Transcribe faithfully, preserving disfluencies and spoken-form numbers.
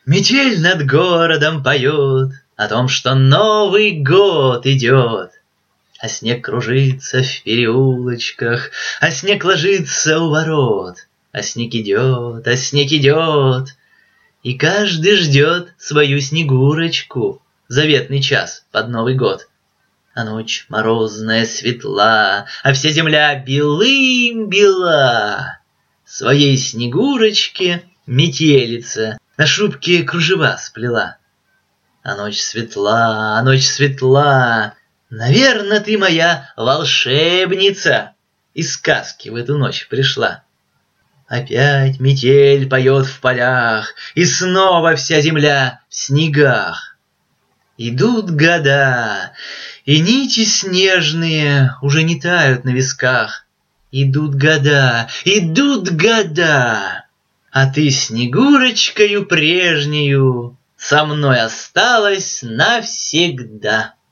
Метель над городом поет о том, что Новый год идет. А снег кружится в переулочках, а снег ложится у ворот. А снег идет, а снег идет, и каждый ждет свою Снегурочку, заветный час под Новый год. А ночь морозная светла, а вся земля белым-бела. Своей Снегурочке метелица на шубке кружева сплела. А ночь светла, а ночь светла, наверно, ты моя волшебница из сказки в эту ночь пришла. Опять метель поет в полях, и снова вся земля в снегах. Идут года, и нити снежные уже не тают на висках. Идут года, идут года, а ты Снегурочкою прежнею со мной осталась навсегда.